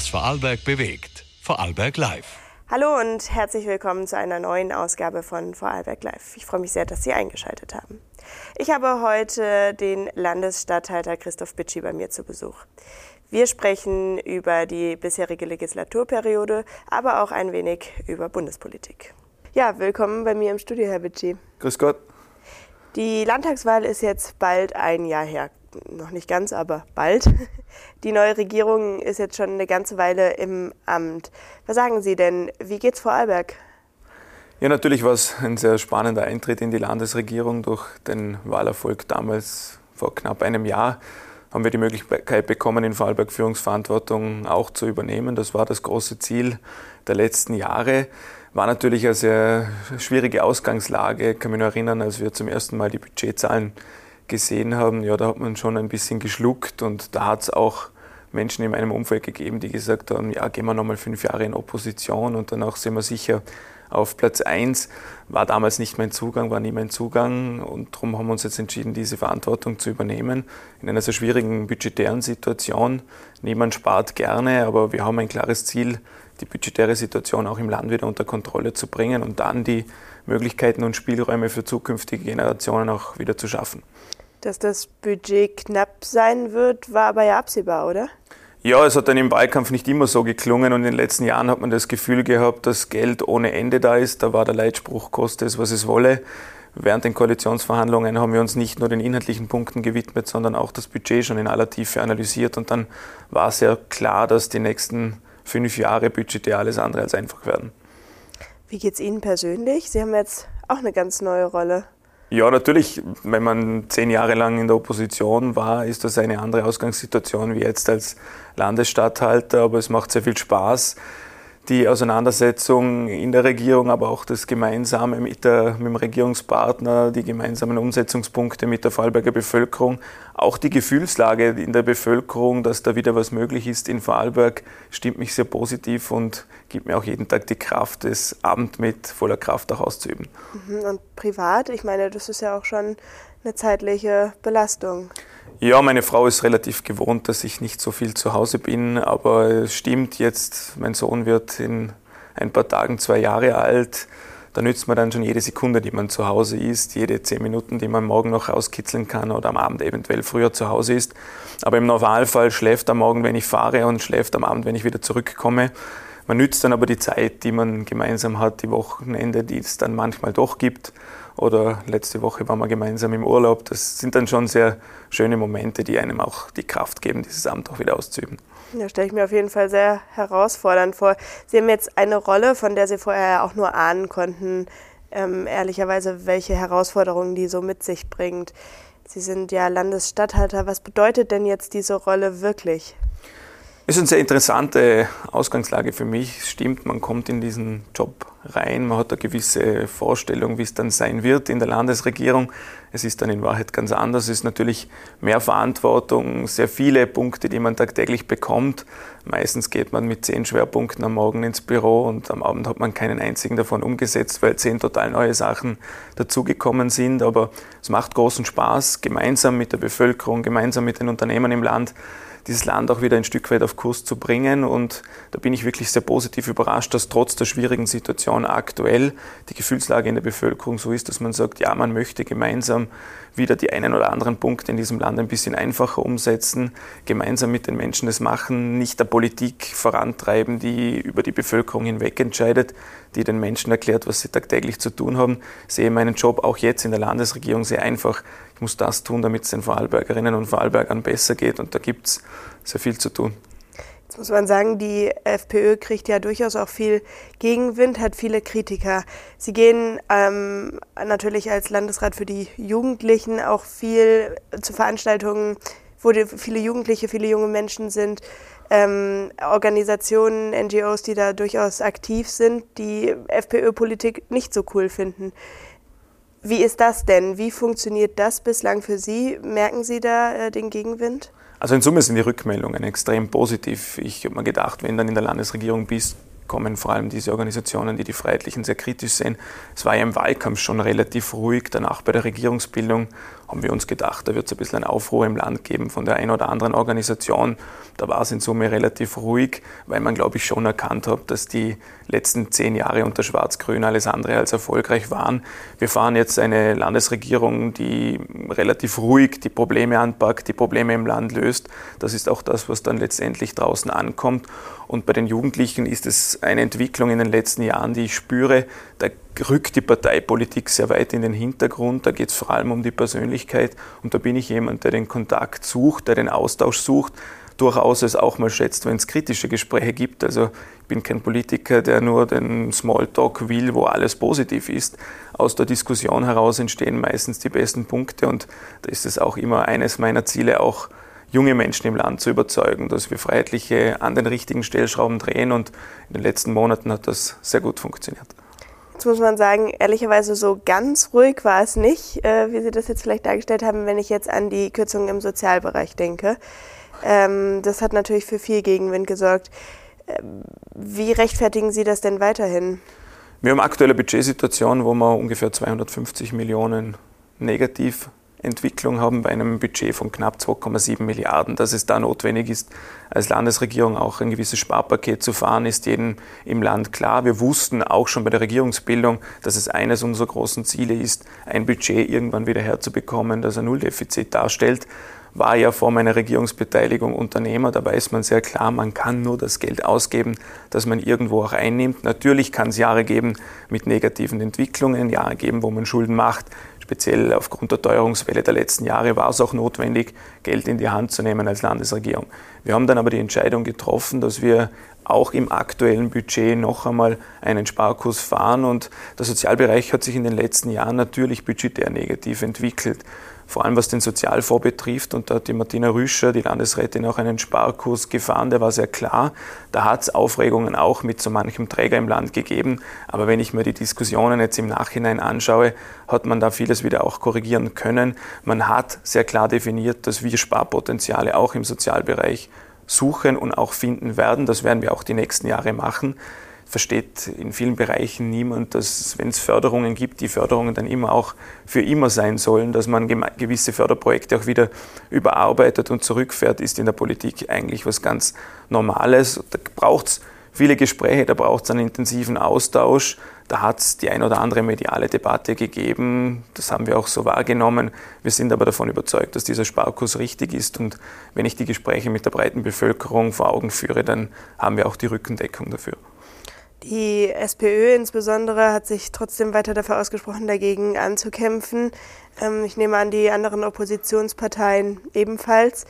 was Vorarlberg bewegt. Vorarlberg Live. Hallo und herzlich willkommen zu einer neuen Ausgabe von Vorarlberg Live. Ich freue mich sehr, dass Sie eingeschaltet haben. Ich habe heute den Landesstatthalter Christoph Bitschi bei mir zu Besuch. Wir sprechen über die bisherige Legislaturperiode, aber auch ein wenig über Bundespolitik. Ja, willkommen bei mir im Studio, Herr Bitschi. Grüß Gott. Die Landtagswahl ist jetzt bald ein Jahr her. Noch nicht ganz, aber bald. Die neue Regierung ist jetzt schon eine ganze Weile im Amt. Was sagen Sie denn? Wie geht's Vorarlberg? Ja, natürlich war es ein sehr spannender Eintritt in die Landesregierung. Durch den Wahlerfolg damals vor knapp einem Jahr haben wir die Möglichkeit bekommen, in Vorarlberg Führungsverantwortung auch zu übernehmen. Das war das große Ziel der letzten Jahre. War natürlich eine sehr schwierige Ausgangslage. Ich kann mich noch erinnern, als wir zum ersten Mal die Budgetzahlen gesehen haben, ja, da hat man schon ein bisschen geschluckt und da hat es auch Menschen in meinem Umfeld gegeben, die gesagt haben, ja, gehen wir nochmal 5 Jahre in Opposition und danach sind wir sicher auf Platz 1. War damals nicht mein Zugang, war nie mein Zugang und darum haben wir uns jetzt entschieden, diese Verantwortung zu übernehmen in einer sehr schwierigen budgetären Situation. Niemand spart gerne, aber wir haben ein klares Ziel, die budgetäre Situation auch im Land wieder unter Kontrolle zu bringen und dann die Möglichkeiten und Spielräume für zukünftige Generationen auch wieder zu schaffen. Dass das Budget knapp sein wird, war aber ja absehbar, oder? Ja, es hat dann im Wahlkampf nicht immer so geklungen und in den letzten Jahren hat man das Gefühl gehabt, dass Geld ohne Ende da ist. Da war der Leitspruch, koste es, was es wolle. Während den Koalitionsverhandlungen haben wir uns nicht nur den inhaltlichen Punkten gewidmet, sondern auch das Budget schon in aller Tiefe analysiert. Und dann war sehr klar, dass die nächsten 5 Jahre budgetär alles andere als einfach werden. Wie geht's Ihnen persönlich? Sie haben jetzt auch eine ganz neue Rolle. Ja, natürlich, wenn man 10 Jahre lang in der Opposition war, ist das eine andere Ausgangssituation wie jetzt als Landesstatthalter, aber es macht sehr viel Spaß. Die Auseinandersetzung in der Regierung, aber auch das Gemeinsame mit dem Regierungspartner, die gemeinsamen Umsetzungspunkte mit der Vorarlberger Bevölkerung, auch die Gefühlslage in der Bevölkerung, dass da wieder was möglich ist in Vorarlberg, stimmt mich sehr positiv und gibt mir auch jeden Tag die Kraft, das Amt mit voller Kraft auch auszuüben. Und privat, ich meine, das ist ja auch schon eine zeitliche Belastung. Ja, meine Frau ist relativ gewohnt, dass ich nicht so viel zu Hause bin, aber es stimmt jetzt, mein Sohn wird in ein paar Tagen 2 Jahre alt. Da nützt man dann schon jede Sekunde, die man zu Hause ist, jede 10 Minuten, die man am Morgen noch rauskitzeln kann oder am Abend eventuell früher zu Hause ist. Aber im Normalfall schläft am Morgen, wenn ich fahre und schläft am Abend, wenn ich wieder zurückkomme. Man nützt dann aber die Zeit, die man gemeinsam hat, die Wochenende, die es dann manchmal doch gibt. Oder letzte Woche waren wir gemeinsam im Urlaub. Das sind dann schon sehr schöne Momente, die einem auch die Kraft geben, dieses Amt auch wieder auszuüben. Ja, stelle ich mir auf jeden Fall sehr herausfordernd vor. Sie haben jetzt eine Rolle, von der Sie vorher ja auch nur ahnen konnten, ehrlicherweise, welche Herausforderungen die so mit sich bringt. Sie sind ja Landesstatthalter. Was bedeutet denn jetzt diese Rolle wirklich? Es ist eine sehr interessante Ausgangslage für mich. Es stimmt, man kommt in diesen Job rein, man hat eine gewisse Vorstellung, wie es dann sein wird in der Landesregierung. Es ist dann in Wahrheit ganz anders. Es ist natürlich mehr Verantwortung, sehr viele Punkte, die man tagtäglich bekommt. Meistens geht man mit 10 Schwerpunkten am Morgen ins Büro und am Abend hat man keinen einzigen davon umgesetzt, weil 10 total neue Sachen dazugekommen sind. Aber es macht großen Spaß, gemeinsam mit der Bevölkerung, gemeinsam mit den Unternehmen im Land, dieses Land auch wieder ein Stück weit auf Kurs zu bringen. Und da bin ich wirklich sehr positiv überrascht, dass trotz der schwierigen Situation aktuell die Gefühlslage in der Bevölkerung so ist, dass man sagt, ja, man möchte gemeinsam wieder die einen oder anderen Punkte in diesem Land ein bisschen einfacher umsetzen, gemeinsam mit den Menschen das machen, nicht der Politik vorantreiben, die über die Bevölkerung hinweg entscheidet, die den Menschen erklärt, was sie tagtäglich zu tun haben. Ich sehe meinen Job auch jetzt in der Landesregierung sehr einfach. Ich muss das tun, damit es den Vorarlbergerinnen und Vorarlbergern besser geht und da gibt es sehr viel zu tun. Jetzt muss man sagen, die FPÖ kriegt ja durchaus auch viel Gegenwind, hat viele Kritiker. Sie gehen natürlich als Landesrat für die Jugendlichen auch viel zu Veranstaltungen, wo viele Jugendliche, viele junge Menschen sind, Organisationen, NGOs, die da durchaus aktiv sind, die FPÖ-Politik nicht so cool finden. Wie ist das denn? Wie funktioniert das bislang für Sie? Merken Sie da den Gegenwind? Also in Summe sind die Rückmeldungen extrem positiv. Ich habe mir gedacht, wenn du dann in der Landesregierung bist, kommen vor allem diese Organisationen, die die Freiheitlichen sehr kritisch sehen. Es war ja im Wahlkampf schon relativ ruhig. Danach bei der Regierungsbildung haben wir uns gedacht, da wird es ein bisschen einen Aufruhr im Land geben von der einen oder anderen Organisation. Da war es in Summe relativ ruhig, weil man, glaube ich, schon erkannt hat, dass die letzten 10 Jahre unter Schwarz-Grün alles andere als erfolgreich waren. Wir fahren jetzt eine Landesregierung, die relativ ruhig die Probleme anpackt, die Probleme im Land löst. Das ist auch das, was dann letztendlich draußen ankommt. Und bei den Jugendlichen ist es eine Entwicklung in den letzten Jahren, die ich spüre. Da rückt die Parteipolitik sehr weit in den Hintergrund. Da geht es vor allem um die Persönlichkeit. Und da bin ich jemand, der den Kontakt sucht, der den Austausch sucht, durchaus es auch mal schätzt, wenn es kritische Gespräche gibt. Also ich bin kein Politiker, der nur den Smalltalk will, wo alles positiv ist. Aus der Diskussion heraus entstehen meistens die besten Punkte. Und da ist es auch immer eines meiner Ziele, auch junge Menschen im Land zu überzeugen, dass wir Freiheitliche an den richtigen Stellschrauben drehen, und in den letzten Monaten hat das sehr gut funktioniert. Jetzt muss man sagen, ehrlicherweise so ganz ruhig war es nicht, wie Sie das jetzt vielleicht dargestellt haben, wenn ich jetzt an die Kürzungen im Sozialbereich denke. Das hat natürlich für viel Gegenwind gesorgt. Wie rechtfertigen Sie das denn weiterhin? Wir haben eine aktuelle Budgetsituation, wo wir ungefähr 250 Millionen Negativentwicklung haben bei einem Budget von knapp 2,7 Milliarden. Dass es da notwendig ist, als Landesregierung auch ein gewisses Sparpaket zu fahren, ist jedem im Land klar. Wir wussten auch schon bei der Regierungsbildung, dass es eines unserer großen Ziele ist, ein Budget irgendwann wieder herzubekommen, das ein Nulldefizit darstellt. War ja vor meiner Regierungsbeteiligung Unternehmer, da weiß man sehr klar, man kann nur das Geld ausgeben, das man irgendwo auch einnimmt. Natürlich kann es Jahre geben mit negativen Entwicklungen, Jahre geben, wo man Schulden macht. Speziell aufgrund der Teuerungswelle der letzten Jahre war es auch notwendig, Geld in die Hand zu nehmen als Landesregierung. Wir haben dann aber die Entscheidung getroffen, dass wir auch im aktuellen Budget noch einmal einen Sparkurs fahren, und der Sozialbereich hat sich in den letzten Jahren natürlich budgetär negativ entwickelt. Vor allem was den Sozialfonds betrifft, und da hat die Martina Rüscher, die Landesrätin, auch einen Sparkurs gefahren, der war sehr klar. Da hat es Aufregungen auch mit so manchem Träger im Land gegeben, aber wenn ich mir die Diskussionen jetzt im Nachhinein anschaue, hat man da vieles wieder auch korrigieren können. Man hat sehr klar definiert, dass wir Sparpotenziale auch im Sozialbereich suchen und auch finden werden. Das werden wir auch die nächsten Jahre machen. Versteht in vielen Bereichen niemand, dass, wenn es Förderungen gibt, die Förderungen dann immer auch für immer sein sollen, dass man gewisse Förderprojekte auch wieder überarbeitet und zurückfährt, ist in der Politik eigentlich was ganz Normales. Da braucht es viele Gespräche, da braucht es einen intensiven Austausch. Da hat es die ein oder andere mediale Debatte gegeben, das haben wir auch so wahrgenommen. Wir sind aber davon überzeugt, dass dieser Sparkurs richtig ist, und wenn ich die Gespräche mit der breiten Bevölkerung vor Augen führe, dann haben wir auch die Rückendeckung dafür. Die SPÖ insbesondere hat sich trotzdem weiter dafür ausgesprochen, dagegen anzukämpfen. Ich nehme an, die anderen Oppositionsparteien ebenfalls.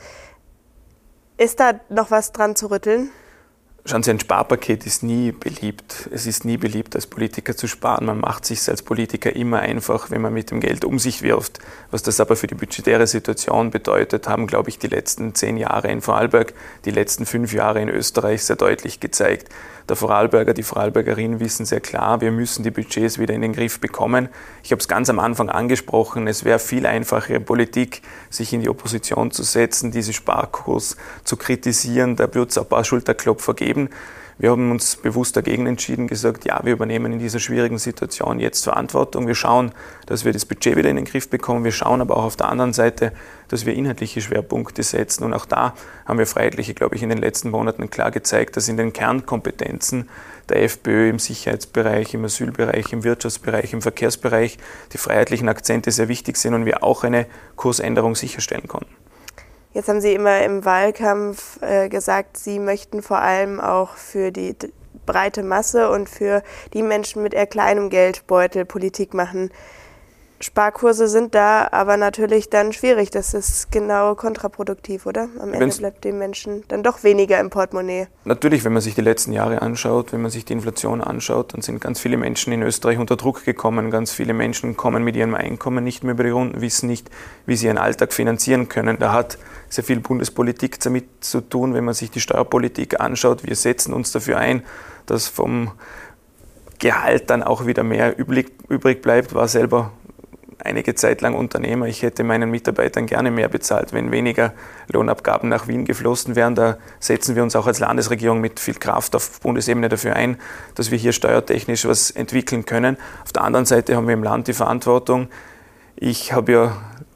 Ist da noch was dran zu rütteln? Schauen Sie, ein Sparpaket ist nie beliebt. Es ist nie beliebt, als Politiker zu sparen. Man macht es sich als Politiker immer einfach, wenn man mit dem Geld um sich wirft. Was das aber für die budgetäre Situation bedeutet, haben, glaube ich, die letzten 10 Jahre in Vorarlberg, die letzten 5 Jahre in Österreich sehr deutlich gezeigt. Der Vorarlberger, die Vorarlbergerin wissen sehr klar, wir müssen die Budgets wieder in den Griff bekommen. Ich habe es ganz am Anfang angesprochen, es wäre viel einfachere Politik, sich in die Opposition zu setzen, diese Sparkurs zu kritisieren. Da wird es ein paar Schulterklopfer geben. Wir haben uns bewusst dagegen entschieden, gesagt, ja, wir übernehmen in dieser schwierigen Situation jetzt Verantwortung. Wir schauen, dass wir das Budget wieder in den Griff bekommen. Wir schauen aber auch auf der anderen Seite, dass wir inhaltliche Schwerpunkte setzen. Und auch da haben wir Freiheitliche, glaube ich, in den letzten Monaten klar gezeigt, dass in den Kernkompetenzen der FPÖ im Sicherheitsbereich, im Asylbereich, im Wirtschaftsbereich, im Verkehrsbereich die freiheitlichen Akzente sehr wichtig sind und wir auch eine Kursänderung sicherstellen konnten. Jetzt haben Sie immer im Wahlkampf gesagt, Sie möchten vor allem auch für die breite Masse und für die Menschen mit eher kleinem Geldbeutel Politik machen. Sparkurse sind da, aber natürlich dann schwierig. Das ist genau kontraproduktiv, oder? Am Ende bleibt den Menschen dann doch weniger im Portemonnaie. Natürlich, wenn man sich die letzten Jahre anschaut, wenn man sich die Inflation anschaut, dann sind ganz viele Menschen in Österreich unter Druck gekommen. Ganz viele Menschen kommen mit ihrem Einkommen nicht mehr über die Runden, wissen nicht, wie sie ihren Alltag finanzieren können. Da hat sehr viel Bundespolitik damit zu tun, wenn man sich die Steuerpolitik anschaut. Wir setzen uns dafür ein, dass vom Gehalt dann auch wieder mehr übrig bleibt. War selber einige Zeit lang Unternehmer. Ich hätte meinen Mitarbeitern gerne mehr bezahlt, wenn weniger Lohnabgaben nach Wien geflossen wären. Da setzen wir uns auch als Landesregierung mit viel Kraft auf Bundesebene dafür ein, dass wir hier steuertechnisch was entwickeln können. Auf der anderen Seite haben wir im Land die Verantwortung. Ich habe ja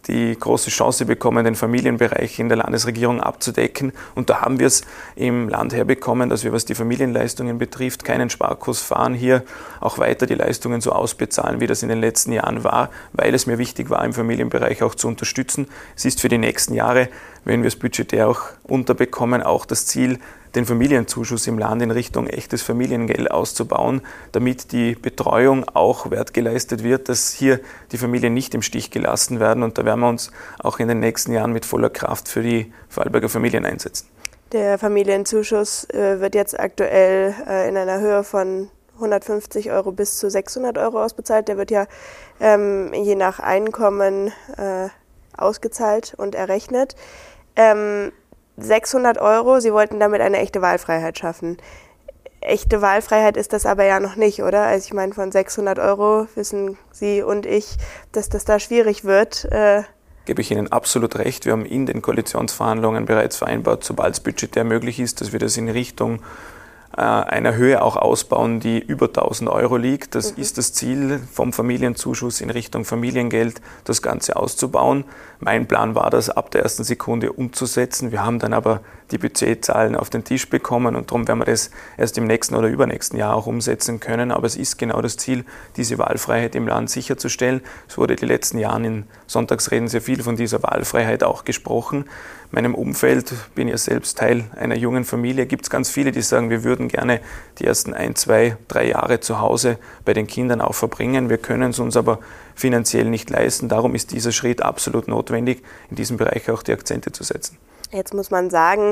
die große Chance bekommen, den Familienbereich in der Landesregierung abzudecken. Und da haben wir es im Land herbekommen, dass wir, was die Familienleistungen betrifft, keinen Sparkurs fahren, hier auch weiter die Leistungen so ausbezahlen, wie das in den letzten Jahren war, weil es mir wichtig war, im Familienbereich auch zu unterstützen. Es ist für die nächsten Jahre, wenn wir es budgetär auch unterbekommen, auch das Ziel, den Familienzuschuss im Land in Richtung echtes Familiengeld auszubauen, damit die Betreuung auch wertgeleistet wird, dass hier die Familien nicht im Stich gelassen werden. Und da werden wir uns auch in den nächsten Jahren mit voller Kraft für die Vorarlberger Familien einsetzen. Der Familienzuschuss wird jetzt aktuell in einer Höhe von 150 € bis zu 600 € ausbezahlt. Der wird ja je nach Einkommen ausgezahlt und errechnet. 600 €, Sie wollten damit eine echte Wahlfreiheit schaffen. Echte Wahlfreiheit ist das aber ja noch nicht, oder? Also ich meine, von 600 € wissen Sie und ich, dass das da schwierig wird. Gebe ich Ihnen absolut recht. Wir haben in den Koalitionsverhandlungen bereits vereinbart, sobald es budgetär möglich ist, dass wir das in Richtung einer Höhe auch ausbauen, die über 1.000 € liegt. Das ist das Ziel vom Familienzuschuss in Richtung Familiengeld, das Ganze auszubauen. Mein Plan war das, ab der ersten Sekunde umzusetzen. Wir haben dann aber die Budgetzahlen auf den Tisch bekommen und darum werden wir das erst im nächsten oder übernächsten Jahr auch umsetzen können. Aber es ist genau das Ziel, diese Wahlfreiheit im Land sicherzustellen. Es wurde die letzten Jahre in Sonntagsreden sehr viel von dieser Wahlfreiheit auch gesprochen. In meinem Umfeld, bin ja selbst Teil einer jungen Familie, gibt es ganz viele, die sagen, wir würden gerne die ersten 1, 2, 3 Jahre zu Hause bei den Kindern auch verbringen. Wir können es uns aber finanziell nicht leisten. Darum ist dieser Schritt absolut notwendig, in diesem Bereich auch die Akzente zu setzen. Jetzt muss man sagen,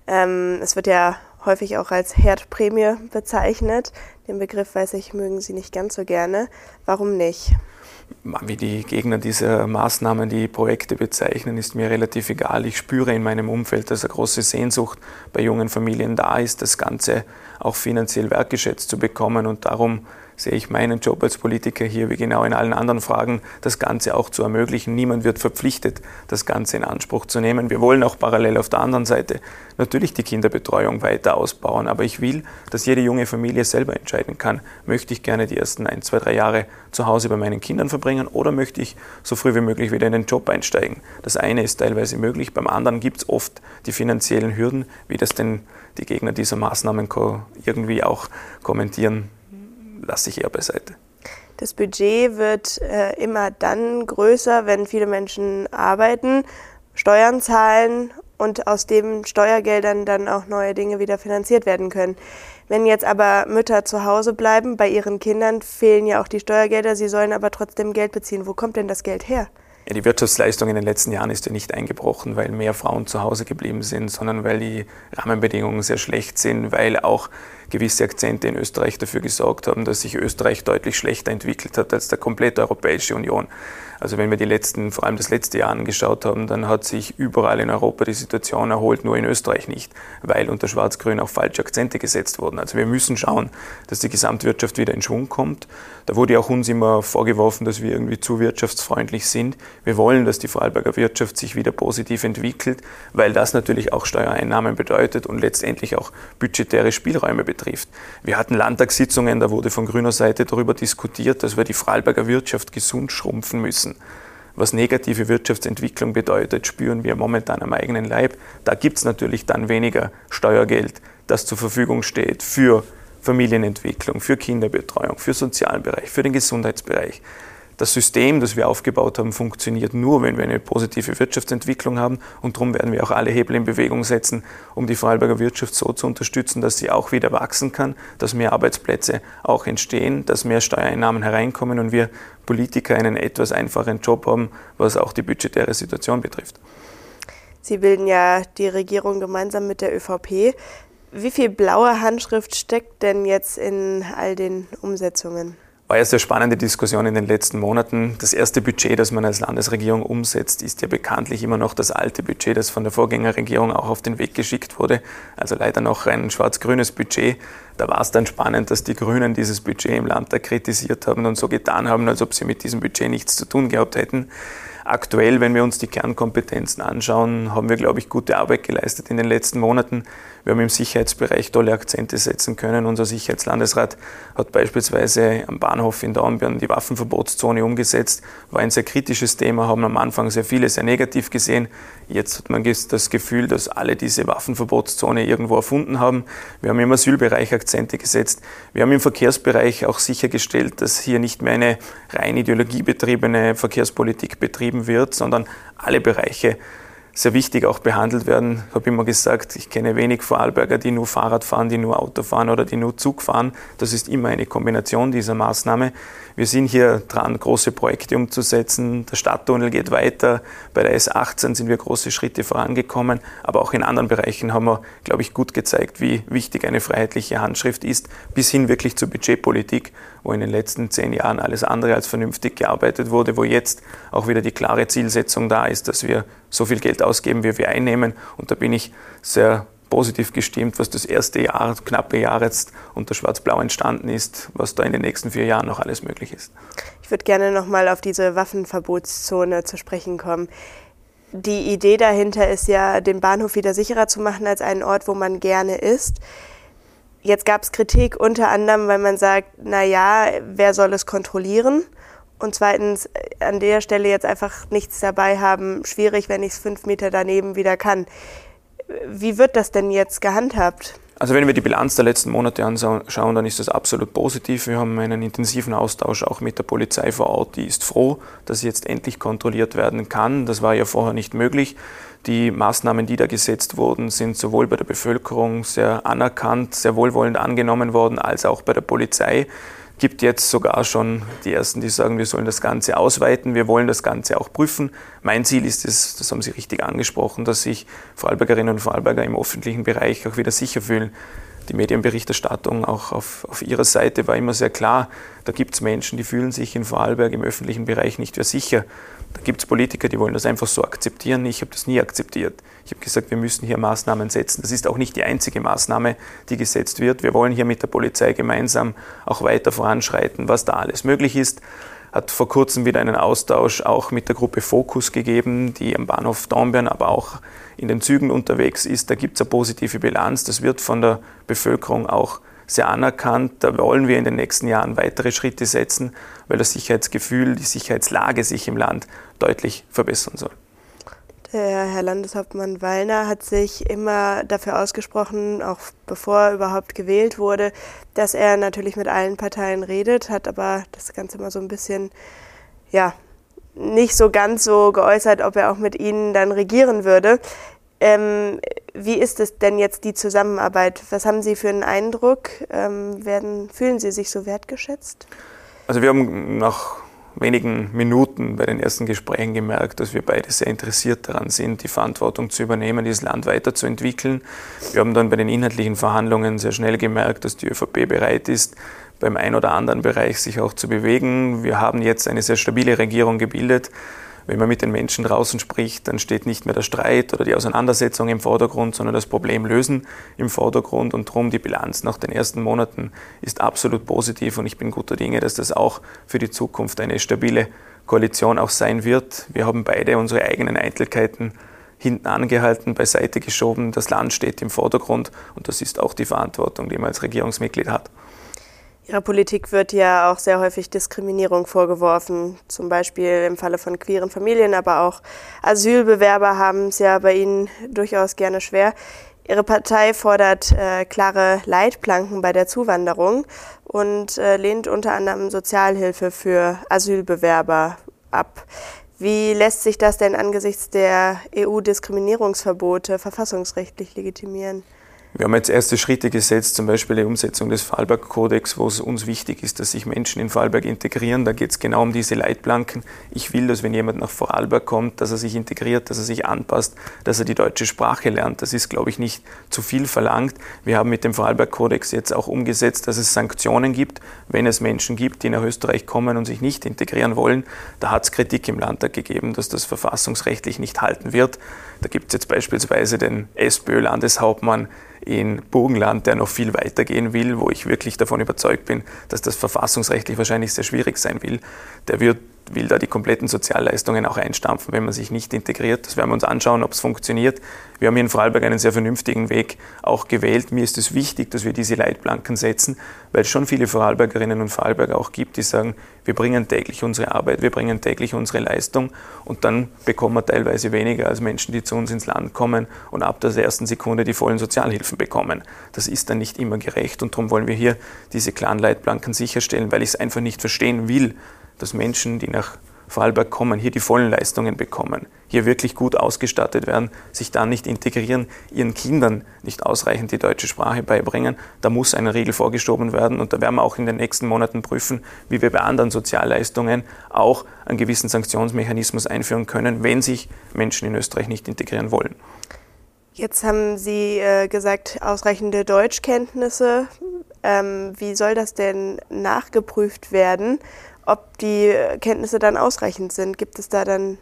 es wird ja häufig auch als Herdprämie bezeichnet. Den Begriff, weiß ich, mögen Sie nicht ganz so gerne. Warum nicht? Wie die Gegner dieser Maßnahmen die Projekte bezeichnen, ist mir relativ egal. Ich spüre in meinem Umfeld, dass eine große Sehnsucht bei jungen Familien da ist, das Ganze auch finanziell wertgeschätzt zu bekommen. Und darum sehe ich meinen Job als Politiker hier, wie genau in allen anderen Fragen, das Ganze auch zu ermöglichen. Niemand wird verpflichtet, das Ganze in Anspruch zu nehmen. Wir wollen auch parallel auf der anderen Seite natürlich die Kinderbetreuung weiter ausbauen. Aber ich will, dass jede junge Familie selber entscheiden kann, möchte ich gerne die ersten 1, 2, 3 Jahre zu Hause bei meinen Kindern verbringen oder möchte ich so früh wie möglich wieder in den Job einsteigen. Das eine ist teilweise möglich, beim anderen gibt es oft die finanziellen Hürden, wie das denn die Gegner dieser Maßnahmen irgendwie auch kommentieren, lasse ich eher beiseite. Das Budget wird immer dann größer, wenn viele Menschen arbeiten, Steuern zahlen und aus den Steuergeldern dann auch neue Dinge wieder finanziert werden können. Wenn jetzt aber Mütter zu Hause bleiben, bei ihren Kindern fehlen ja auch die Steuergelder, sie sollen aber trotzdem Geld beziehen. Wo kommt denn das Geld her? Ja, die Wirtschaftsleistung in den letzten Jahren ist ja nicht eingebrochen, weil mehr Frauen zu Hause geblieben sind, sondern weil die Rahmenbedingungen sehr schlecht sind, weil auch gewisse Akzente in Österreich dafür gesorgt haben, dass sich Österreich deutlich schlechter entwickelt hat als die komplette Europäische Union. Also wenn wir vor allem das letzte Jahr angeschaut haben, dann hat sich überall in Europa die Situation erholt, nur in Österreich nicht, weil unter Schwarz-Grün auch falsche Akzente gesetzt wurden. Also wir müssen schauen, dass die Gesamtwirtschaft wieder in Schwung kommt. Da wurde auch uns immer vorgeworfen, dass wir irgendwie zu wirtschaftsfreundlich sind. Wir wollen, dass die Vorarlberger Wirtschaft sich wieder positiv entwickelt, weil das natürlich auch Steuereinnahmen bedeutet und letztendlich auch budgetäre Spielräume betrifft. Wir hatten Landtagssitzungen, da wurde von grüner Seite darüber diskutiert, dass wir die Vorarlberger Wirtschaft gesund schrumpfen müssen. Was negative Wirtschaftsentwicklung bedeutet, spüren wir momentan am eigenen Leib. Da gibt es natürlich dann weniger Steuergeld, das zur Verfügung steht für Familienentwicklung, für Kinderbetreuung, für den sozialen Bereich, für den Gesundheitsbereich. Das System, das wir aufgebaut haben, funktioniert nur, wenn wir eine positive Wirtschaftsentwicklung haben. Und darum werden wir auch alle Hebel in Bewegung setzen, um die Vorarlberger Wirtschaft so zu unterstützen, dass sie auch wieder wachsen kann, dass mehr Arbeitsplätze auch entstehen, dass mehr Steuereinnahmen hereinkommen und wir Politiker einen etwas einfachen Job haben, was auch die budgetäre Situation betrifft. Sie bilden ja die Regierung gemeinsam mit der ÖVP. Wie viel blaue Handschrift steckt denn jetzt in all den Umsetzungen? War ja eine sehr spannende Diskussion in den letzten Monaten. Das erste Budget, das man als Landesregierung umsetzt, ist ja bekanntlich immer noch das alte Budget, das von der Vorgängerregierung auch auf den Weg geschickt wurde. Also leider noch ein schwarz-grünes Budget. Da war es dann spannend, dass die Grünen dieses Budget im Landtag kritisiert haben und so getan haben, als ob sie mit diesem Budget nichts zu tun gehabt hätten. Aktuell, wenn wir uns die Kernkompetenzen anschauen, haben wir, glaube ich, gute Arbeit geleistet in den letzten Monaten. Wir haben im Sicherheitsbereich tolle Akzente setzen können. Unser Sicherheitslandesrat hat beispielsweise am Bahnhof in Dornbirn die Waffenverbotszone umgesetzt. War ein sehr kritisches Thema, haben am Anfang sehr viele sehr negativ gesehen. Jetzt hat man das Gefühl, dass alle diese Waffenverbotszone irgendwo erfunden haben. Wir haben im Asylbereich Akzente gesetzt. Wir haben im Verkehrsbereich auch sichergestellt, dass hier nicht mehr eine rein ideologiebetriebene Verkehrspolitik betrieben wird, sondern alle Bereiche sehr wichtig auch behandelt werden. Ich habe immer gesagt, ich kenne wenig Vorarlberger, die nur Fahrrad fahren, die nur Auto fahren oder die nur Zug fahren. Das ist immer eine Kombination dieser Maßnahme. Wir sind hier dran, große Projekte umzusetzen. Der Stadttunnel geht weiter. Bei der S18 sind wir große Schritte vorangekommen. Aber auch in anderen Bereichen haben wir, glaube ich, gut gezeigt, wie wichtig eine freiheitliche Handschrift ist, bis hin wirklich zur Budgetpolitik, wo in den letzten 10 Jahren alles andere als vernünftig gearbeitet wurde, wo jetzt auch wieder die klare Zielsetzung da ist, dass wir so viel Geld ausgeben, wie wir einnehmen. Und da bin ich sehr positiv gestimmt, was das erste Jahr, knappe Jahr jetzt unter Schwarz-Blau entstanden ist, was da in den nächsten 4 Jahren noch alles möglich ist. Ich würde gerne nochmal auf diese Waffenverbotszone zu sprechen kommen. Die Idee dahinter ist ja, den Bahnhof wieder sicherer zu machen als einen Ort, wo man gerne ist. Jetzt gab es Kritik unter anderem, weil man sagt, naja, wer soll es kontrollieren? Und zweitens, an der Stelle jetzt einfach nichts dabei haben, schwierig, wenn ich es 5 Meter daneben wieder kann. Wie wird das denn jetzt gehandhabt? Also wenn wir die Bilanz der letzten Monate anschauen, dann ist das absolut positiv. Wir haben einen intensiven Austausch auch mit der Polizei vor Ort. Die ist froh, dass jetzt endlich kontrolliert werden kann. Das war ja vorher nicht möglich. Die Maßnahmen, die da gesetzt wurden, sind sowohl bei der Bevölkerung sehr anerkannt, sehr wohlwollend angenommen worden, als auch bei der Polizei. Es gibt jetzt sogar schon die Ersten, die sagen, wir sollen das Ganze ausweiten, wir wollen das Ganze auch prüfen. Mein Ziel ist es, das haben Sie richtig angesprochen, dass sich Vorarlbergerinnen und Vorarlberger im öffentlichen Bereich auch wieder sicher fühlen. Die Medienberichterstattung auch auf ihrer Seite war immer sehr klar. Da gibt es Menschen, die fühlen sich in Vorarlberg im öffentlichen Bereich nicht mehr sicher. Da gibt es Politiker, die wollen das einfach so akzeptieren. Ich habe das nie akzeptiert. Ich habe gesagt, wir müssen hier Maßnahmen setzen. Das ist auch nicht die einzige Maßnahme, die gesetzt wird. Wir wollen hier mit der Polizei gemeinsam auch weiter voranschreiten, was da alles möglich ist. Hat vor kurzem wieder einen Austausch auch mit der Gruppe Focus gegeben, die am Bahnhof Dornbirn, aber auch in den Zügen unterwegs ist. Da gibt es eine positive Bilanz. Das wird von der Bevölkerung auch sehr anerkannt. Da wollen wir in den nächsten Jahren weitere Schritte setzen, weil das Sicherheitsgefühl, die Sicherheitslage sich im Land deutlich verbessern soll. Der Herr Landeshauptmann Wallner hat sich immer dafür ausgesprochen, auch bevor er überhaupt gewählt wurde, dass er natürlich mit allen Parteien redet, hat aber das Ganze immer so ein bisschen, ja, nicht so ganz so geäußert, ob er auch mit ihnen dann regieren würde. Wie ist es denn jetzt die Zusammenarbeit? Was haben Sie für einen Eindruck? Fühlen Sie sich so wertgeschätzt? Also wir haben nach wenigen Minuten bei den ersten Gesprächen gemerkt, dass wir beide sehr interessiert daran sind, die Verantwortung zu übernehmen, dieses Land weiterzuentwickeln. Wir haben dann bei den inhaltlichen Verhandlungen sehr schnell gemerkt, dass die ÖVP bereit ist, beim einen oder anderen Bereich sich auch zu bewegen. Wir haben jetzt eine sehr stabile Regierung gebildet. Wenn man mit den Menschen draußen spricht, dann steht nicht mehr der Streit oder die Auseinandersetzung im Vordergrund, sondern das Problem lösen im Vordergrund. Und darum die Bilanz nach den ersten Monaten ist absolut positiv. Und ich bin guter Dinge, dass das auch für die Zukunft eine stabile Koalition auch sein wird. Wir haben beide unsere eigenen Eitelkeiten hinten angehalten, beiseite geschoben. Das Land steht im Vordergrund und das ist auch die Verantwortung, die man als Regierungsmitglied hat. Ihrer Politik wird ja auch sehr häufig Diskriminierung vorgeworfen, zum Beispiel im Falle von queeren Familien, aber auch Asylbewerber haben es ja bei Ihnen durchaus gerne schwer. Ihre Partei fordert klare Leitplanken bei der Zuwanderung und lehnt unter anderem Sozialhilfe für Asylbewerber ab. Wie lässt sich das denn angesichts der EU-Diskriminierungsverbote verfassungsrechtlich legitimieren? Wir haben jetzt erste Schritte gesetzt, zum Beispiel die Umsetzung des Vorarlberg-Kodex, wo es uns wichtig ist, dass sich Menschen in Vorarlberg integrieren. Da geht es genau um diese Leitplanken. Ich will, dass wenn jemand nach Vorarlberg kommt, dass er sich integriert, dass er sich anpasst, dass er die deutsche Sprache lernt. Das ist, glaube ich, nicht zu viel verlangt. Wir haben mit dem Vorarlberg-Kodex jetzt auch umgesetzt, dass es Sanktionen gibt, wenn es Menschen gibt, die nach Österreich kommen und sich nicht integrieren wollen. Da hat es Kritik im Landtag gegeben, dass das verfassungsrechtlich nicht halten wird. Da gibt es jetzt beispielsweise den SPÖ-Landeshauptmann in Burgenland, der noch viel weiter gehen will, wo ich wirklich davon überzeugt bin, dass das verfassungsrechtlich wahrscheinlich sehr schwierig sein will. Der wird will da die kompletten Sozialleistungen auch einstampfen, wenn man sich nicht integriert. Das werden wir uns anschauen, ob es funktioniert. Wir haben hier in Vorarlberg einen sehr vernünftigen Weg auch gewählt. Mir ist es wichtig, dass wir diese Leitplanken setzen, weil es schon viele Vorarlbergerinnen und Vorarlberger auch gibt, die sagen, wir bringen täglich unsere Arbeit, wir bringen täglich unsere Leistung und dann bekommen wir teilweise weniger als Menschen, die zu uns ins Land kommen und ab der ersten Sekunde die vollen Sozialhilfen bekommen. Das ist dann nicht immer gerecht und darum wollen wir hier diese klaren Leitplanken sicherstellen, weil ich es einfach nicht verstehen will, dass Menschen, die nach Vorarlberg kommen, hier die vollen Leistungen bekommen, hier wirklich gut ausgestattet werden, sich dann nicht integrieren, ihren Kindern nicht ausreichend die deutsche Sprache beibringen. Da muss ein Riegel vorgeschoben werden und da werden wir auch in den nächsten Monaten prüfen, wie wir bei anderen Sozialleistungen auch einen gewissen Sanktionsmechanismus einführen können, wenn sich Menschen in Österreich nicht integrieren wollen. Jetzt haben Sie gesagt, ausreichende Deutschkenntnisse. Wie soll das denn nachgeprüft werden, ob die Kenntnisse dann ausreichend sind? Gibt es da dann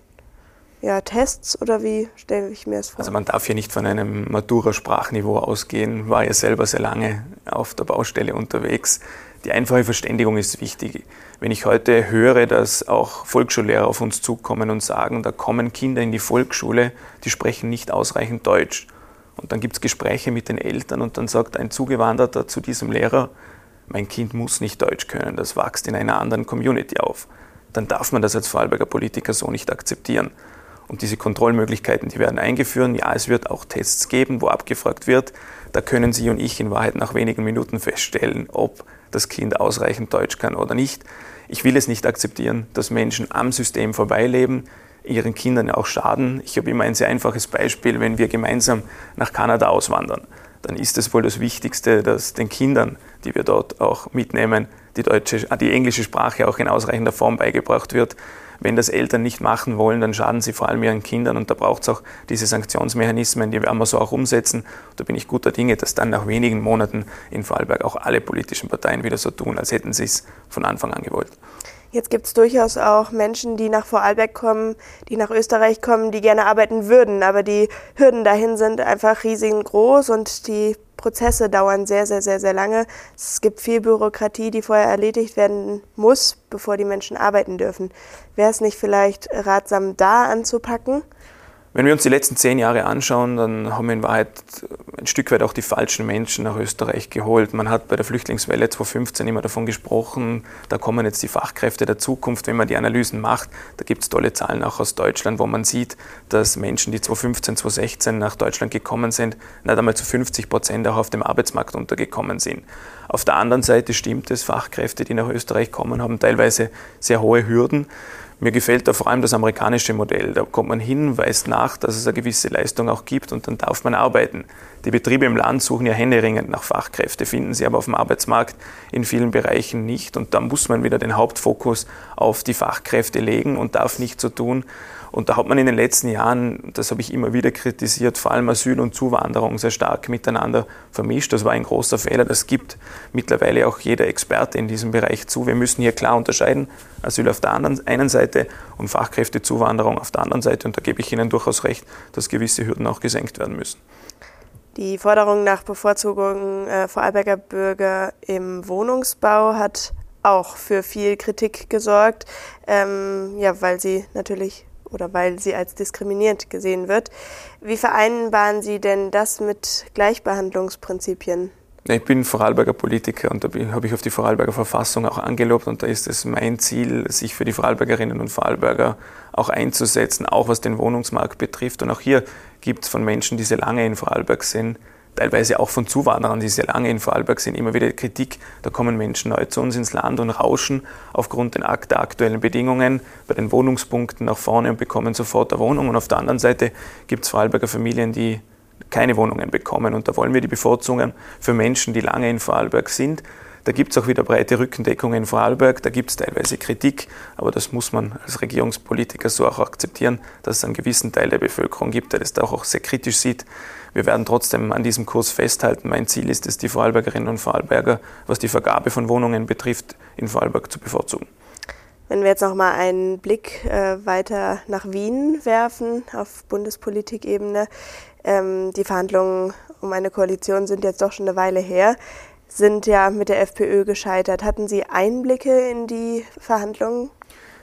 Tests oder wie stelle ich mir das vor? Also man darf hier nicht von einem Matura-Sprachniveau ausgehen, war ja selber sehr lange auf der Baustelle unterwegs. Die einfache Verständigung ist wichtig. Wenn ich heute höre, dass auch Volksschullehrer auf uns zukommen und sagen, da kommen Kinder in die Volksschule, die sprechen nicht ausreichend Deutsch. Und dann gibt es Gespräche mit den Eltern und dann sagt ein Zugewanderter zu diesem Lehrer, mein Kind muss nicht Deutsch können, das wächst in einer anderen Community auf. Dann darf man das als Vorarlberger Politiker so nicht akzeptieren. Und diese Kontrollmöglichkeiten, die werden eingeführt. Ja, es wird auch Tests geben, wo abgefragt wird. Da können Sie und ich in Wahrheit nach wenigen Minuten feststellen, ob das Kind ausreichend Deutsch kann oder nicht. Ich will es nicht akzeptieren, dass Menschen am System vorbeileben, ihren Kindern auch schaden. Ich habe immer ein sehr einfaches Beispiel, wenn wir gemeinsam nach Kanada auswandern, dann ist es wohl das Wichtigste, dass den Kindern, die wir dort auch mitnehmen, die englische Sprache auch in ausreichender Form beigebracht wird. Wenn das Eltern nicht machen wollen, dann schaden sie vor allem ihren Kindern und da braucht es auch diese Sanktionsmechanismen, die werden wir so auch umsetzen. Da bin ich guter Dinge, dass dann nach wenigen Monaten in Vorarlberg auch alle politischen Parteien wieder so tun, als hätten sie es von Anfang an gewollt. Jetzt gibt es durchaus auch Menschen, die nach Vorarlberg kommen, die nach Österreich kommen, die gerne arbeiten würden, aber die Hürden dahin sind einfach riesengroß und die Prozesse dauern sehr, sehr, sehr, sehr lange. Es gibt viel Bürokratie, die vorher erledigt werden muss, bevor die Menschen arbeiten dürfen. Wäre es nicht vielleicht ratsam, da anzupacken? Wenn wir uns die letzten 10 Jahre anschauen, dann haben wir in Wahrheit ein Stück weit auch die falschen Menschen nach Österreich geholt. Man hat bei der Flüchtlingswelle 2015 immer davon gesprochen, da kommen jetzt die Fachkräfte der Zukunft. Wenn man die Analysen macht, da gibt es tolle Zahlen auch aus Deutschland, wo man sieht, dass Menschen, die 2015, 2016 nach Deutschland gekommen sind, nicht einmal zu 50% auch auf dem Arbeitsmarkt untergekommen sind. Auf der anderen Seite stimmt es, Fachkräfte, die nach Österreich kommen, haben teilweise sehr hohe Hürden. Mir gefällt da vor allem das amerikanische Modell. Da kommt man hin, weist nach, dass es eine gewisse Leistung auch gibt und dann darf man arbeiten. Die Betriebe im Land suchen ja händeringend nach Fachkräften, finden sie aber auf dem Arbeitsmarkt in vielen Bereichen nicht. Und da muss man wieder den Hauptfokus auf die Fachkräfte legen und darf nicht so tun. Und da hat man in den letzten Jahren, das habe ich immer wieder kritisiert, vor allem Asyl und Zuwanderung sehr stark miteinander vermischt. Das war ein großer Fehler. Das gibt mittlerweile auch jeder Experte in diesem Bereich zu. Wir müssen hier klar unterscheiden, Asyl auf der einen Seite und Fachkräftezuwanderung auf der anderen Seite. Und da gebe ich Ihnen durchaus recht, dass gewisse Hürden auch gesenkt werden müssen. Die Forderung nach Bevorzugung Vorarlberger Bürger im Wohnungsbau hat auch für viel Kritik gesorgt, weil sie natürlich weil sie als diskriminierend gesehen wird. Wie vereinbaren Sie denn das mit Gleichbehandlungsprinzipien? Ich bin Vorarlberger Politiker und da habe ich auf die Vorarlberger Verfassung auch angelobt und da ist es mein Ziel, sich für die Vorarlbergerinnen und Vorarlberger auch einzusetzen, auch was den Wohnungsmarkt betrifft. Und auch hier gibt es von Menschen, die sehr lange in Vorarlberg sind, teilweise auch von Zuwanderern, die sehr lange in Vorarlberg sind, immer wieder Kritik. Da kommen Menschen neu zu uns ins Land und rauschen aufgrund der aktuellen Bedingungen bei den Wohnungspunkten nach vorne und bekommen sofort eine Wohnung. Und auf der anderen Seite gibt es Vorarlberger Familien, die keine Wohnungen bekommen. Und da wollen wir die Bevorzugungen für Menschen, die lange in Vorarlberg sind. Da gibt es auch wieder breite Rückendeckung in Vorarlberg, da gibt es teilweise Kritik, aber das muss man als Regierungspolitiker so auch akzeptieren, dass es einen gewissen Teil der Bevölkerung gibt, der das da auch sehr kritisch sieht. Wir werden trotzdem an diesem Kurs festhalten. Mein Ziel ist es, die Vorarlbergerinnen und Vorarlberger, was die Vergabe von Wohnungen betrifft, in Vorarlberg zu bevorzugen. Wenn wir jetzt noch mal einen Blick weiter nach Wien werfen, auf Bundespolitikebene, die Verhandlungen um eine Koalition sind jetzt doch schon eine Weile her, sind ja mit der FPÖ gescheitert. Hatten Sie Einblicke in die Verhandlungen?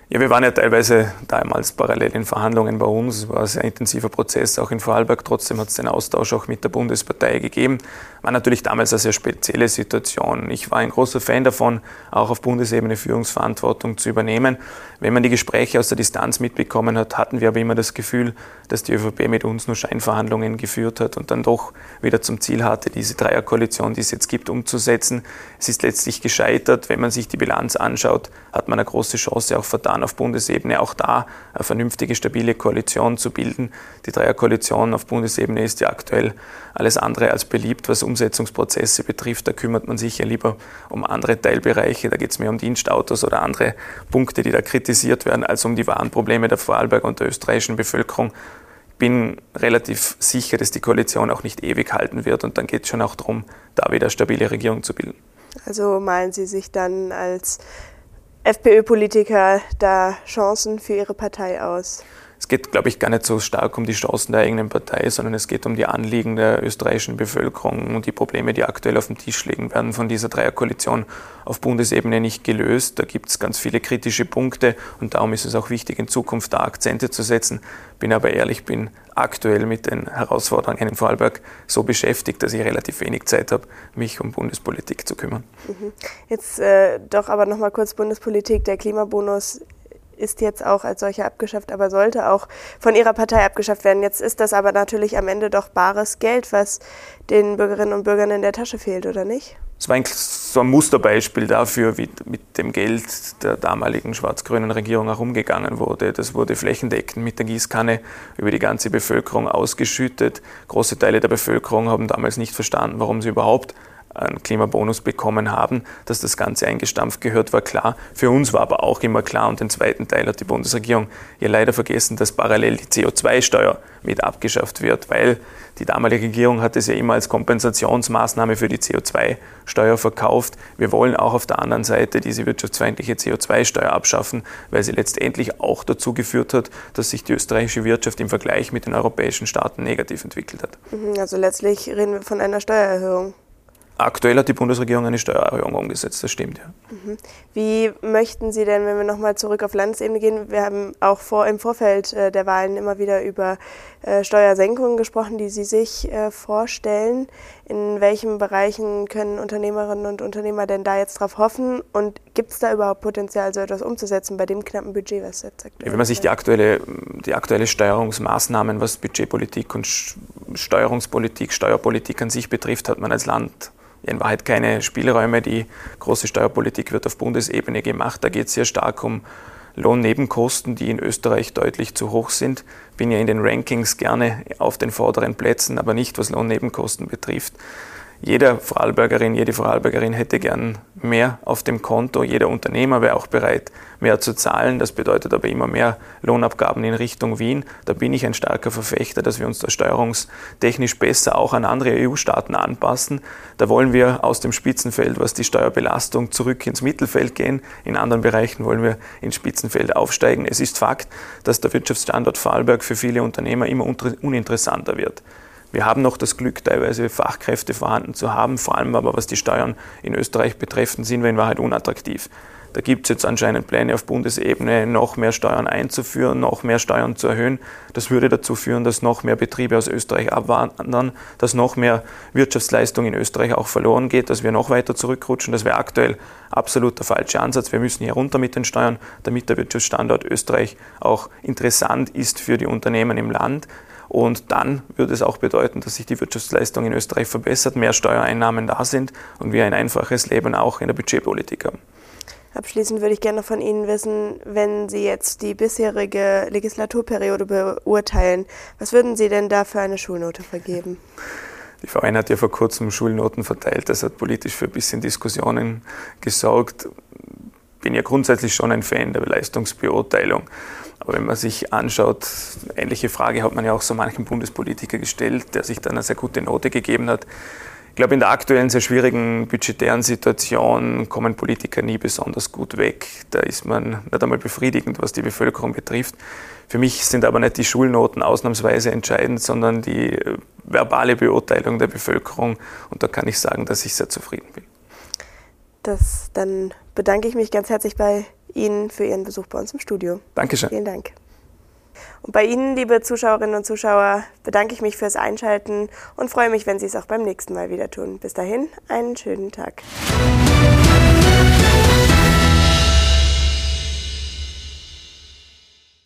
Ja, wir waren ja teilweise damals parallel in Verhandlungen bei uns. Es war ein sehr intensiver Prozess, auch in Vorarlberg. Trotzdem hat es den Austausch auch mit der Bundespartei gegeben. War natürlich damals eine sehr spezielle Situation. Ich war ein großer Fan davon, auch auf Bundesebene Führungsverantwortung zu übernehmen. Wenn man die Gespräche aus der Distanz mitbekommen hat, hatten wir aber immer das Gefühl, dass die ÖVP mit uns nur Scheinverhandlungen geführt hat und dann doch wieder zum Ziel hatte, diese Dreierkoalition, die es jetzt gibt, umzusetzen. Es ist letztlich gescheitert. Wenn man sich die Bilanz anschaut, hat man eine große Chance auch vertan, auf Bundesebene auch da eine vernünftige, stabile Koalition zu bilden. Die Dreierkoalition auf Bundesebene ist ja aktuell alles andere als beliebt, was Umsetzungsprozesse betrifft. Da kümmert man sich ja lieber um andere Teilbereiche. Da geht es mehr um Dienstautos oder andere Punkte, die da kritisiert werden, als um die wahren Probleme der Vorarlberger und der österreichischen Bevölkerung. Ich bin relativ sicher, dass die Koalition auch nicht ewig halten wird und dann geht es schon auch darum, da wieder eine stabile Regierung zu bilden. Also malen Sie sich dann als FPÖ-Politiker da Chancen für Ihre Partei aus? Es geht, glaube ich, gar nicht so stark um die Chancen der eigenen Partei, sondern es geht um die Anliegen der österreichischen Bevölkerung und die Probleme, die aktuell auf dem Tisch liegen, werden von dieser Dreierkoalition auf Bundesebene nicht gelöst. Da gibt es ganz viele kritische Punkte und darum ist es auch wichtig, in Zukunft da Akzente zu setzen. Bin aber ehrlich, bin aktuell mit den Herausforderungen in Vorarlberg so beschäftigt, dass ich relativ wenig Zeit habe, mich um Bundespolitik zu kümmern. Jetzt doch aber noch mal kurz Bundespolitik. Der Klimabonus ist jetzt auch als solcher abgeschafft, aber sollte auch von Ihrer Partei abgeschafft werden. Jetzt ist das aber natürlich am Ende doch bares Geld, was den Bürgerinnen und Bürgern in der Tasche fehlt, oder nicht? Es war so ein Musterbeispiel dafür, wie mit dem Geld der damaligen schwarz-grünen Regierung auch umgegangen wurde. Das wurde flächendeckend mit der Gießkanne über die ganze Bevölkerung ausgeschüttet. Große Teile der Bevölkerung haben damals nicht verstanden, warum sie überhaupt einen Klimabonus bekommen haben. Dass das Ganze eingestampft gehört, war klar. Für uns war aber auch immer klar, und den zweiten Teil hat die Bundesregierung ja leider vergessen, dass parallel die CO2-Steuer mit abgeschafft wird, weil die damalige Regierung hat es ja immer als Kompensationsmaßnahme für die CO2-Steuer verkauft. Wir wollen auch auf der anderen Seite diese wirtschaftsfeindliche CO2-Steuer abschaffen, weil sie letztendlich auch dazu geführt hat, dass sich die österreichische Wirtschaft im Vergleich mit den europäischen Staaten negativ entwickelt hat. Also letztlich reden wir von einer Steuererhöhung. Aktuell hat die Bundesregierung eine Steuererhöhung umgesetzt, das stimmt, ja. Wie möchten Sie denn, wenn wir nochmal zurück auf Landesebene gehen, wir haben auch im Vorfeld der Wahlen immer wieder über Steuersenkungen gesprochen, die Sie sich vorstellen. In welchen Bereichen können Unternehmerinnen und Unternehmer denn da jetzt drauf hoffen? Und gibt es da überhaupt Potenzial, so etwas umzusetzen bei dem knappen Budget, was jetzt aktuell Wenn man sich die aktuelle Steuerungsmaßnahmen, was Budgetpolitik und Steuerpolitik an sich betrifft, hat man als Land in Wahrheit keine Spielräume. Die große Steuerpolitik wird auf Bundesebene gemacht. Da geht es sehr stark um Lohnnebenkosten, die in Österreich deutlich zu hoch sind. Ich bin ja in den Rankings gerne auf den vorderen Plätzen, aber nicht, was Lohnnebenkosten betrifft. Jede Vorarlbergerin hätte gern mehr auf dem Konto. Jeder Unternehmer wäre auch bereit, mehr zu zahlen. Das bedeutet aber immer mehr Lohnabgaben in Richtung Wien. Da bin ich ein starker Verfechter, dass wir uns da steuerungstechnisch besser auch an andere EU-Staaten anpassen. Da wollen wir aus dem Spitzenfeld, was die Steuerbelastung, zurück ins Mittelfeld gehen. In anderen Bereichen wollen wir ins Spitzenfeld aufsteigen. Es ist Fakt, dass der Wirtschaftsstandort Vorarlberg für viele Unternehmer immer uninteressanter wird. Wir haben noch das Glück, teilweise Fachkräfte vorhanden zu haben, vor allem aber was die Steuern in Österreich betrifft, sind wir in Wahrheit unattraktiv. Da gibt es jetzt anscheinend Pläne auf Bundesebene, noch mehr Steuern einzuführen, noch mehr Steuern zu erhöhen. Das würde dazu führen, dass noch mehr Betriebe aus Österreich abwandern, dass noch mehr Wirtschaftsleistung in Österreich auch verloren geht, dass wir noch weiter zurückrutschen. Das wäre aktuell absolut der falsche Ansatz. Wir müssen hier runter mit den Steuern, damit der Wirtschaftsstandort Österreich auch interessant ist für die Unternehmen im Land. Und dann würde es auch bedeuten, dass sich die Wirtschaftsleistung in Österreich verbessert, mehr Steuereinnahmen da sind und wir ein einfaches Leben auch in der Budgetpolitik haben. Abschließend würde ich gerne noch von Ihnen wissen, wenn Sie jetzt die bisherige Legislaturperiode beurteilen, was würden Sie denn da für eine Schulnote vergeben? Die Verein hat ja vor kurzem Schulnoten verteilt, das hat politisch für ein bisschen Diskussionen gesorgt. Ich bin ja grundsätzlich schon ein Fan der Leistungsbeurteilung. Aber wenn man sich anschaut, ähnliche Frage hat man ja auch so manchen Bundespolitiker gestellt, der sich dann eine sehr gute Note gegeben hat. Ich glaube, in der aktuellen sehr schwierigen budgetären Situation kommen Politiker nie besonders gut weg. Da ist man nicht einmal befriedigend, was die Bevölkerung betrifft. Für mich sind aber nicht die Schulnoten ausnahmsweise entscheidend, sondern die verbale Beurteilung der Bevölkerung. Und da kann ich sagen, dass ich sehr zufrieden bin. Dann bedanke ich mich ganz herzlich bei Ihnen für Ihren Besuch bei uns im Studio. Dankeschön. Vielen Dank. Und bei Ihnen, liebe Zuschauerinnen und Zuschauer, bedanke ich mich fürs Einschalten und freue mich, wenn Sie es auch beim nächsten Mal wieder tun. Bis dahin, einen schönen Tag.